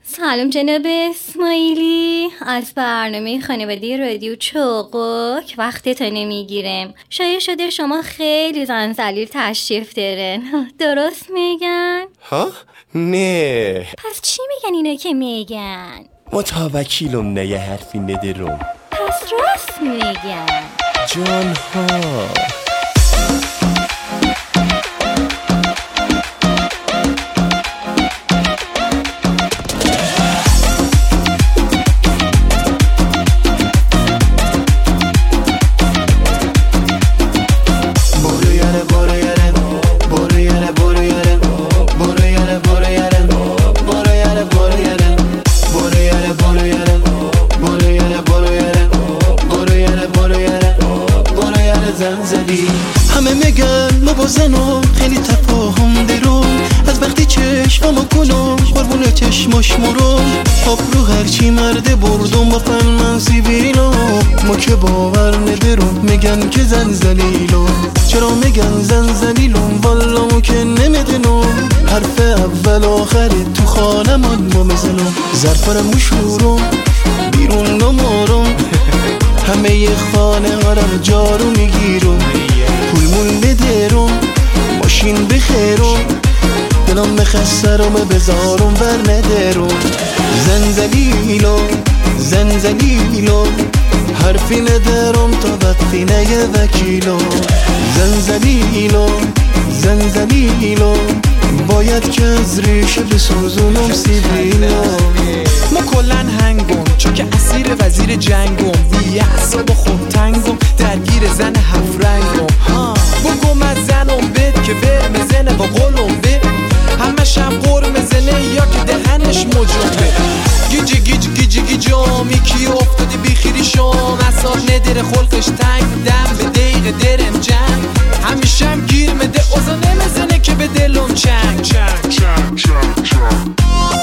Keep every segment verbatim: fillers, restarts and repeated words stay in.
سلام جناب اسماعیلی، از برنامه خانواده رادیو چوقک وقتتو نمیگیرم. شاید شده شما خیلی زن ذلیل تشریف دارن، درست میگن؟ ها؟ نه. پس چی میگن اینا که میگن؟ متوکیلم نه یه حرفی ندارم. پس راست میگن جان ها. همه میگن ما با زنم خیلی تفاهم درم، از وقتی چشمامو کنم قربون چشماش مرم. آب رو هرچی مرده بردم با فن من سیبیلو، ما که باور ندارم میگن که زن زلیلم. چرا میگن زن زلیلم؟ والا ما که نمیدونم، حرف اول آخری تو خانمان ما میزنم. ظرفارم مشورم بیرون نمارم، همه خانه ها رو جارو میگیرم. پول مونده درم ماشین بخیرم، دلم مخسته رو بذارم ور ندارم. زن زلیلو زن زلیلو، حرفی ندارم تا وقتی نگه وکیلو. زن زلیلو زن زلیلو، باید که از ریشه بسوزونم سیبیلو. ما کلن هنگم چون که اسیر وزیر جنگم، بی اعصاب و خود تنگم درگیر زن هفت رنگم. بگم از زنم بد که ور مزنه با قولم بد، همه شب قور مزنه یا که دهنش مجرمه. گیج گیج گیج گیج آمی کی افتادی بیخیری شام، اصاب نداره خلقش تنگ، دم به دقیقه درم جنگ. همیشه هم گیر مده اوزا نمزنه که به دلم چنگ چنگ چنگ چنگ چنگ.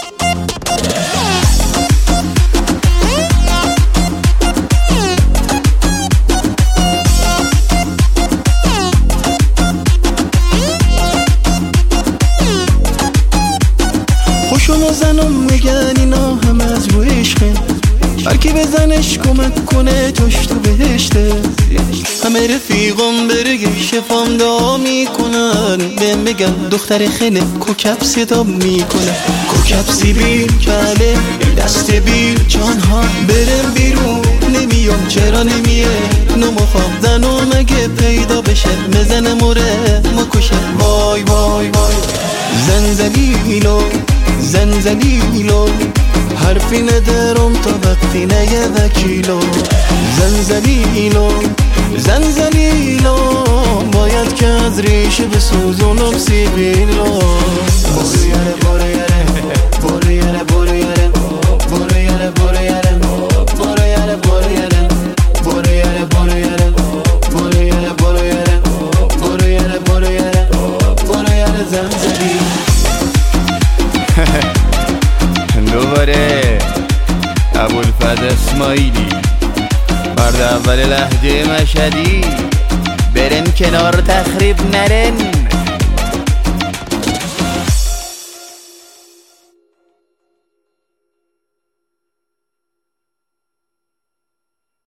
شما زنم میگن اینا همه از رو عشقه، برکی بزنش کمک کنه توش تو بهشته. همه رفیقم برگه شفام دعا میکنن، بهم میگن دختر خیلی کوکب صدا میکنه. کوکب سیبیل کله دست بیل جانها، برم بیرون نمیام چرا نمیه. نمخواب زنم اگه پیدا بشه بزنه موره ما کشه. وای وای وای زن زلیلو زن زلیلو، حرفی ندارم تا وقتی نگه وکیلو. زن زلیلو زن زلیلو، باید که از ریشه بسوزونم سیبیلو. برو یاره برو یاره برو یاره برو یاره برو یاره برو یاره برو یاره برو یاره برو یاره برو یاره برو یاره برو یاره برو یاره برو یاره برو یاره زن زلیل. دوباره ابوالفضل اسماعیلی، مرد اول لهجه مشهدی. برن کنار تخریب نرن،